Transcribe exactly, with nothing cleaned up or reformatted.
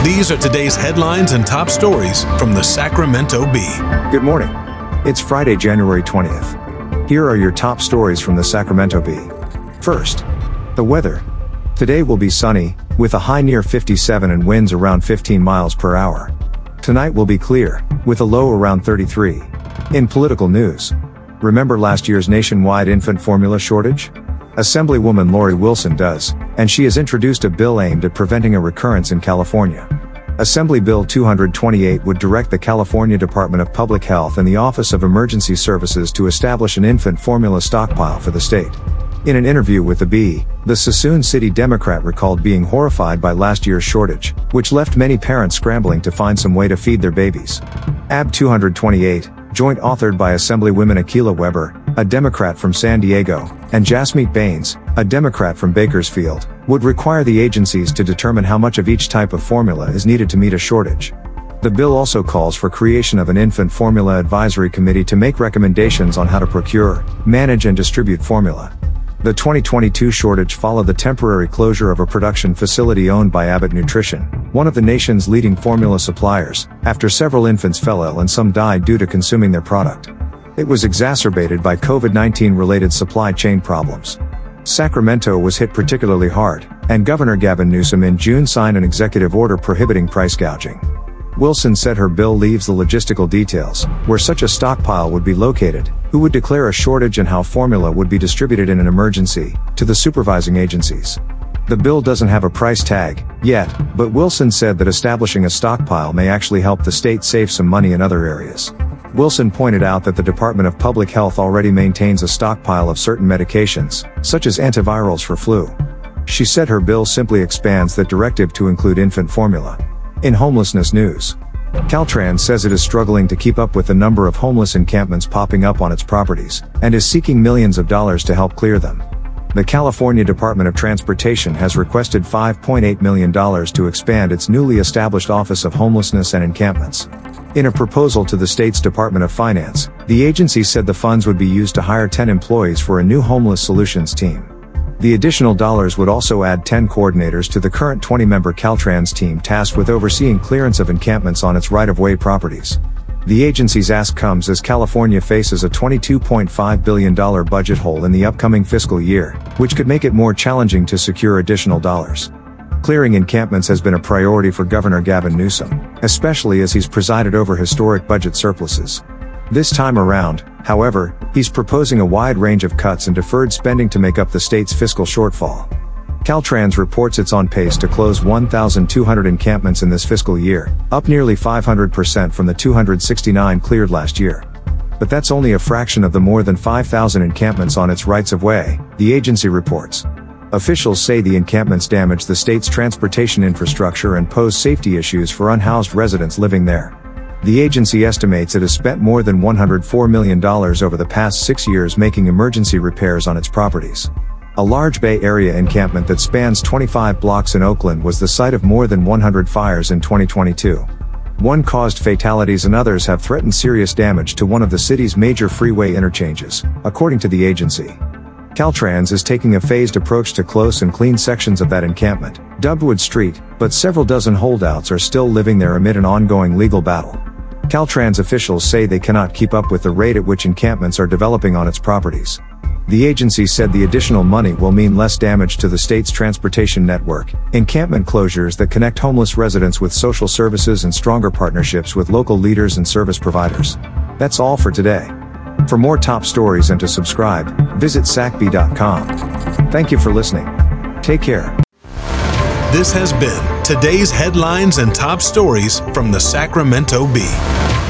These are today's headlines and top stories from the Sacramento Bee. Good morning. It's Friday, January twentieth. Here are your top stories from the Sacramento Bee. First, the weather. Today will be sunny, with a high near fifty-seven and winds around fifteen miles per hour. Tonight will be clear, with a low around thirty-three. In political news, remember last year's nationwide infant formula shortage? Assemblywoman Lori Wilson does, and she has introduced a bill aimed at preventing a recurrence in California. Assembly Bill two twenty-eight would direct the California Department of Public Health and the Office of Emergency Services to establish an infant formula stockpile for the state. In an interview with the Bee, the Suisun City Democrat recalled being horrified by last year's shortage, which left many parents scrambling to find some way to feed their babies. A B two twenty-eight, joint authored by Assemblywomen Akilah Weber, a Democrat from San Diego, and Jasmeet Bains, a Democrat from Bakersfield, would require the agencies to determine how much of each type of formula is needed to meet a shortage. The bill also calls for creation of an infant formula advisory committee to make recommendations on how to procure, manage and distribute formula. The twenty twenty-two shortage followed the temporary closure of a production facility owned by Abbott Nutrition, one of the nation's leading formula suppliers, after several infants fell ill and some died due to consuming their product. It was exacerbated by COVID nineteen related supply chain problems. Sacramento was hit particularly hard, and Governor Gavin Newsom in June signed an executive order prohibiting price gouging. Wilson said her bill leaves the logistical details, where such a stockpile would be located, who would declare a shortage and how formula would be distributed in an emergency, to the supervising agencies. The bill doesn't have a price tag, yet, but Wilson said that establishing a stockpile may actually help the state save some money in other areas. Wilson pointed out that the Department of Public Health already maintains a stockpile of certain medications, such as antivirals for flu. She said her bill simply expands that directive to include infant formula. In homelessness news, Caltrans says it is struggling to keep up with the number of homeless encampments popping up on its properties, and is seeking millions of dollars to help clear them. The California Department of Transportation has requested five point eight million dollars to expand its newly established Office of Homelessness and Encampments. In a proposal to the state's Department of Finance, the agency said the funds would be used to hire ten employees for a new homeless solutions team. The additional dollars would also add ten coordinators to the current twenty-member Caltrans team tasked with overseeing clearance of encampments on its right-of-way properties. The agency's ask comes as California faces a twenty-two point five billion dollars budget hole in the upcoming fiscal year, which could make it more challenging to secure additional dollars. Clearing encampments has been a priority for Governor Gavin Newsom, especially as he's presided over historic budget surpluses. This time around, however, he's proposing a wide range of cuts and deferred spending to make up the state's fiscal shortfall. Caltrans reports it's on pace to close one thousand two hundred encampments in this fiscal year, up nearly five hundred percent from the two hundred sixty-nine cleared last year. But that's only a fraction of the more than five thousand encampments on its rights-of-way, the agency reports. Officials say the encampments damage the state's transportation infrastructure and pose safety issues for unhoused residents living there. The agency estimates it has spent more than one hundred four million dollars over the past six years making emergency repairs on its properties. A large Bay Area encampment that spans twenty-five blocks in Oakland was the site of more than one hundred fires in twenty twenty-two. One caused fatalities and others have threatened serious damage to one of the city's major freeway interchanges, according to the agency. Caltrans is taking a phased approach to close and clean sections of that encampment, dubbed Wood Street, but several dozen holdouts are still living there amid an ongoing legal battle. Caltrans officials say they cannot keep up with the rate at which encampments are developing on its properties. The agency said the additional money will mean less damage to the state's transportation network, encampment closures that connect homeless residents with social services and stronger partnerships with local leaders and service providers. That's all for today. For more top stories and to subscribe, visit sac bee dot com. Thank you for listening. Take care. This has been today's headlines and top stories from the Sacramento Bee.